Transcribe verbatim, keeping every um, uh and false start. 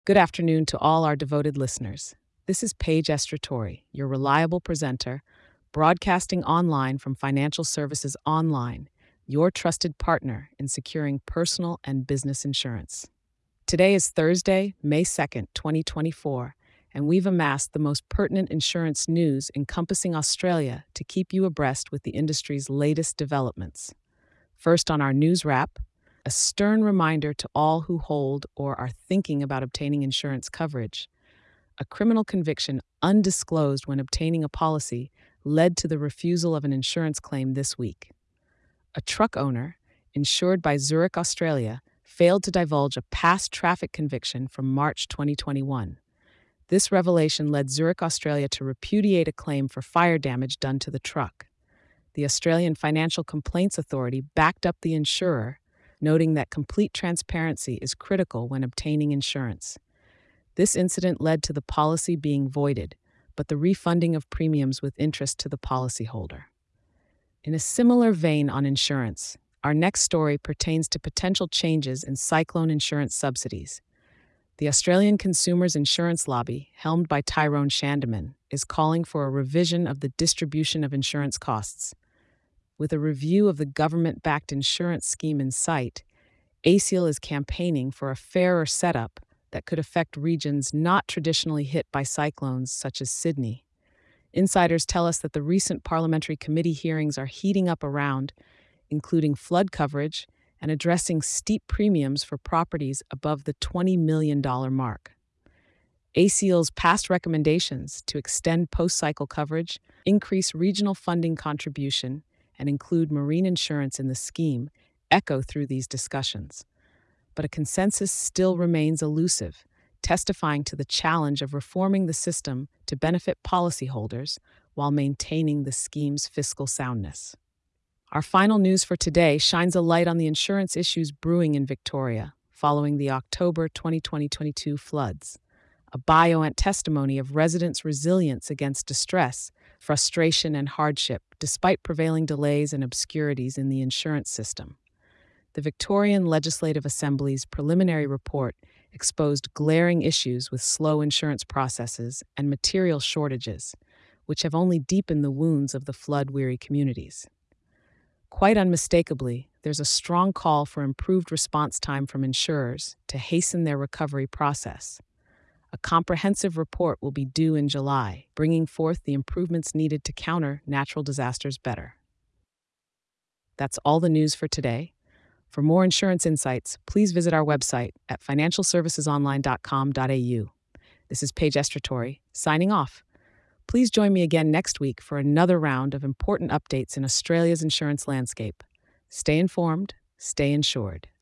Good afternoon to all our devoted listeners. This is Paige Estratori, your reliable presenter, broadcasting online from Financial Services Online, your trusted partner in securing personal and business insurance. Today is Thursday, May second, twenty twenty-four, and we've amassed the most pertinent insurance news encompassing Australia to keep you abreast with the industry's latest developments. First on our news wrap, a stern reminder to all who hold or are thinking about obtaining insurance coverage. A criminal conviction undisclosed when obtaining a policy led to the refusal of an insurance claim this week. A truck owner, insured by Zurich Australia, failed to divulge a past traffic conviction from March twenty twenty-one. This revelation led Zurich Australia to repudiate a claim for fire damage done to the truck. The Australian Financial Complaints Authority backed up the insurer, noting that complete transparency is critical when obtaining insurance. This incident led to the policy being voided, but the refunding of premiums with interest to the policyholder. In a similar vein on insurance, our next story pertains to potential changes in cyclone insurance subsidies. The Australian Consumers Insurance Lobby, helmed by Tyrone Shandeman, is calling for a revision of the distribution of insurance costs. With a review of the government-backed insurance scheme in sight, A C I L is campaigning for a fairer setup that could affect regions not traditionally hit by cyclones such as Sydney. Insiders tell us that the recent parliamentary committee hearings are heating up around, including flood coverage and addressing steep premiums for properties above the twenty million dollars mark. A C I L's past recommendations to extend post-cycle coverage, increase regional funding contribution, and include marine insurance in the scheme echo through these discussions. But a consensus still remains elusive, testifying to the challenge of reforming the system to benefit policyholders while maintaining the scheme's fiscal soundness. Our final news for today shines a light on the insurance issues brewing in Victoria following the October twenty twenty-two floods. A bio-ant testimony of residents' resilience against distress, frustration, and hardship, despite prevailing delays and obscurities in the insurance system. The Victorian Legislative Assembly's preliminary report exposed glaring issues with slow insurance processes and material shortages, which have only deepened the wounds of the flood-weary communities. Quite unmistakably, there's a strong call for improved response time from insurers to hasten their recovery process. A comprehensive report will be due in July, bringing forth the improvements needed to counter natural disasters better. That's all the news for today. For more insurance insights, please visit our website at financial services online dot com dot a u. This is Paige Estratori, signing off. Please join me again next week for another round of important updates in Australia's insurance landscape. Stay informed, stay insured.